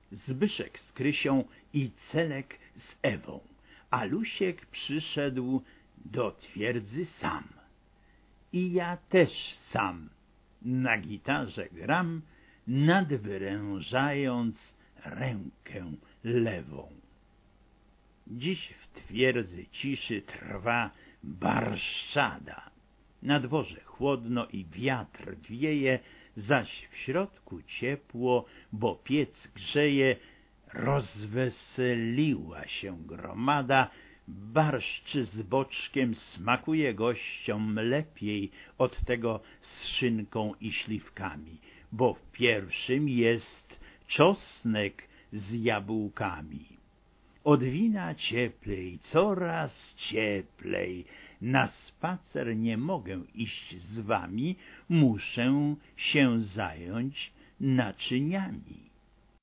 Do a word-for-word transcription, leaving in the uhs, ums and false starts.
Zbyszek z Krysią i Celek z Ewą, a Lusiek przyszedł do twierdzy sam. I ja też sam na gitarze gram, nadwyrężając rękę lewą. Dziś w twierdzy ciszy trwa barszczada. Na dworze chłodno i wiatr wieje, zaś w środku ciepło, bo piec grzeje. Rozweseliła się gromada, barszcz z boczkiem smakuje gościom lepiej od tego z szynką i śliwkami, bo w pierwszym jest czosnek z jabłkami. Od wina cieplej, coraz cieplej, na spacer nie mogę iść z wami, muszę się zająć naczyniami.